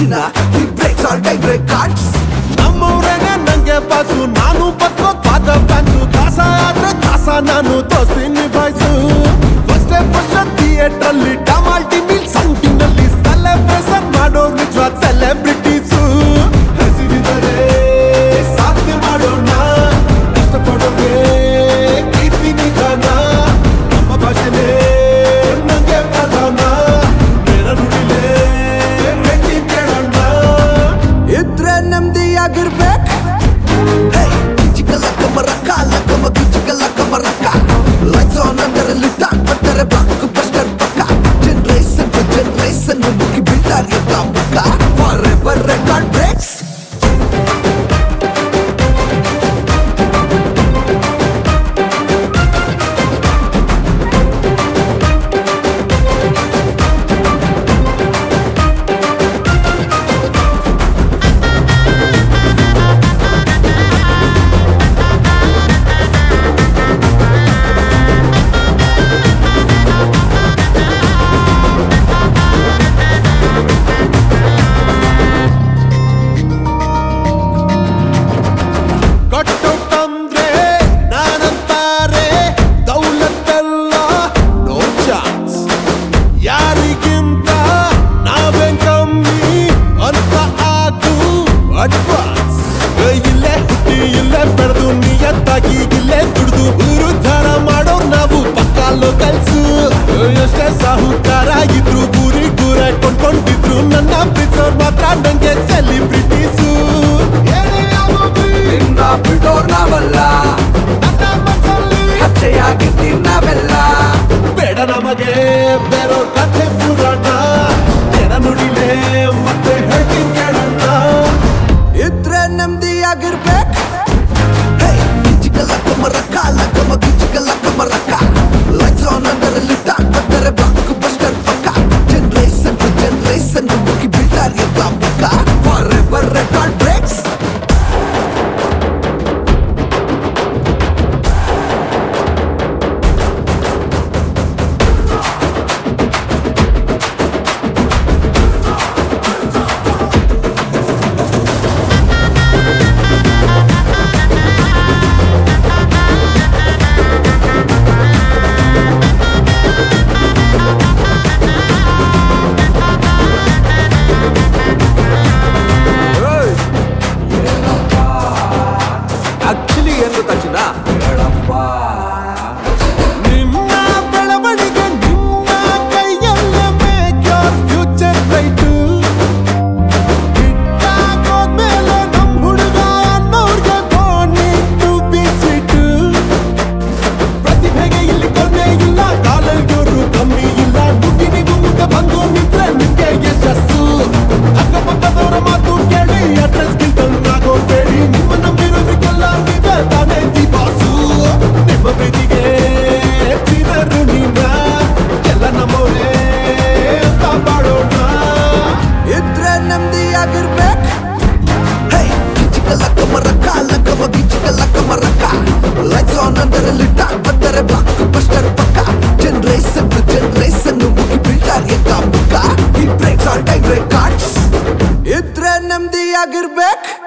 ತಚ್ಚಿನ he breaks all time records. ನಮ್ಮವ್ರೇನೆ ನಂಗೆ boss, ನಾನು ಬದುಕೋ ಪಾದ ಫ್ಯಾನ್ಸು. ಕಾಸ ಆದ್ರೆ ಕಾಸ ನಾನು ದೋಸ್ತಿ ನಿಭಾಯಿಸು. ಫಸ್ಟ್ ಥಿಯೇಟರ್ ಅಲ್ಲಿ ಡಮಾಲ್ ಟಿಮಿಲ್ ಸೌಂಟಿನಲ್ಲಿ ಸೆಲೆಬ್ರೇಷನ್ ಮಾಡೋ ನಿಜವಾದ ಸೆಲೆಬ್ರಿಟೀಸು. ಹಸಿರಿದರೆ ಸಾಧನೆ ಮಾಡೋಣ, ಕಷ್ಟಪಡೋಕೆ ಕೀರ್ತಿ ನಿಧಾನ. ನಮ್ಮ ಭಾಷೆನೇ ನಂಗೆ ಪ್ರಧಾನ, ಬೇಡ ನುಡಿಲೇ ಭೇಟಿ ಕೇಳೋಣ. ಇದ್ರೆ ನೆಮ್ಮದಿಯಾಗಿರ್ಬೇಕು. Hey, ಕಿಚಿಕಲ ಕಮರಕ ಲಕಮ ಕಿಚಿಕಲ ಕಮರಕ. Lights on ಅಂದರಲ್ಲಿ ಟಾಕ್ ಬರ್ತಾರೆ ಬ್ಲಾಕ್ ಬಸ್ಟರ್ ಪಕ್ಕ. ಜನರೇಷನ್ ಟು ಜನರೇಷನ್ ಮುಗಿ ಬಿಲ್ಡರ್ ಎತ್ತ ಮುಖ. Forever record breaks. ಕಟ್ಟುತ್ತಂದ್ರೆ ನಾನಂತಾರೆ ದೌಲತ್ತೆಲ್ಲ ನೋ ಚಾನ್ಸ್. ಯಾರಿಗಿಂತ ನಾವೇ ಕಮ್ಮಿ ಅಂತ ಆತು ಅಡ್ವಾನ್ಸ್. ಇಲ್ಲೇ ಹುಟ್ಟಿ ಇಲ್ಲೇ ಬೆಳೆದು ನಿಯತ್ತಾಗಿ ಇಲ್ಲೇ ದುಡ್ದು ಉರುದ್ಧಾರ ಮಾಡೋ ನಾವು ಪಕ್ಕಾ ಲೋಕಲ್ಸು. ಎಷ್ಟೇ ಸಾಹುಕಾರ ಇದ್ರು ಗುರಿ ಗುರ ಕೊಂಡ್ಕೊಂಡಿದ್ರು ನನ್ನ ಪ್ರೀತಿಸೋರ್ ಮಾತ್ರ ನಂಗೆ ಸೆಲಿಬ್ರಿಟೀಸು. ನಿನ್ನ ಬಿಡೋರ್ ನಾವಲ್ಲ, ನನ್ನ ಮನಸ್ಸಲ್ಲಿ ಹಚ್ಚೆಯಾಗಿದ್ದೀವಿ ನಾವೆಲ್ಲ. ಬೇಡ ನಮಗೆ ಬೇರೋ ಕಥೆ ಪುರಾಣ, ಜನ ನುಡಿಲೇ ಮತ್ತೆ ಹೇಳ್ತೀನಿ ಕೇಳೋಣ. ಇದ್ರೆ ನೆಮ್ಮದಿಯಾಗಿರ್ಬೇಕು. Hey, ಕಿಚಿಕಲ ಕಮರಕ ಲಕಮ ಕಿಚಿಕಲ ಕಮರಕ. Lights on ಅಂದರಲ್ಲಿ ಟಾಕ್ ಬರ್ತಾರೆ ಬ್ಲಾಕ್ ಬಸ್ಟರ್ ಪಕ್ಕ. ಜನರೇಷನ್ ಟು ಜನರೇಷನ್ ಮುಗಿ ಬಿಲ್ಡರ್ ಎತ್ತ ಮುಖ. Forever record breaks. ಆಕ್ಚುಲಿ ಏನು ಗೊತ್ತಾಚಿನ, ನಿನ್ನ ಬೆಳವಣಿಗೆ ನಿನ್ನ ಕೈಯಲ್ಲೇ ಮೇಕ್ ಯೋರ್ ಫ್ಯೂಚರ್ ಬ್ರೈಟು. ಇಟ್ಟಾಗೋದ್ಮೇಲೆ ನಮ್ ಹುಡುಗ ಅನ್ನೋರ್ಗೆ ಬೋನಿ ಟು ಬಿ ಸ್ವೀಟು. ಪ್ರತಿಭೆಗೆ ಇಲ್ಲಿ ಕೊನೆ ಇಲ್ಲ, ಕಾಲಲ್ಗೋರು ಕಮ್ಮಿ ಇಲ್ಲ. ನುಗ್ಗಿನಿಗೂ ಮುಂದೆ ಬಂದು ನಿಂತ್ರೆ ನಿಮ್ಗೆ ಯಶಸ್ಸು. ಅಕ್ಕಪಕ್ಕದವರ ಮಾತು ಕೇಳಿ ಅಡ್ರೆಸ್ ಗಿಲ್ತನ್ನಾಗೋಬೇಡಿ. ನಿಮ್ಮ ನಂಬಿರೋದಕ್ಕೆಲ್ಲ ನೀವೇ ತಾನೇ ದಿ ಬಾಸು. ನಿಮ್ಮ ಪ್ರೀತಿಗೆ ಚಿರಋಣಿನ ಎಲ್ಲ ನಮ್ಮವರೇ ಅಂತ ಬಾಳೋಣ. ಇದ್ರೆ ನೆಮ್ಮದಿಯಾಗಿರ್ಬೇಕು. Hey, ಕಿಚಿಕಲ ಕಮರಕ ಲಕಮ ಕಿಚಿಕಲ ಕಮರಕ. Lights on ಅಂದರಲ್ಲಿ ಟಾಕ್ ಬರ್ತಾರೆ ಬ್ಲಾಕ್ ಬಸ್ಟರ್ ಪಕ್ಕ. ಜನರೇಷನ್ ಟು ಜನರೇಷನ್ ಮುಗಿ ಬಿಲ್ಡರ್ ಎತ್ತ ಮುಖ. He breaks all time records. ಇದ್ರೆ ನೆಮ್ಮದಿಯಾಗಿರ್ಬೇಕು.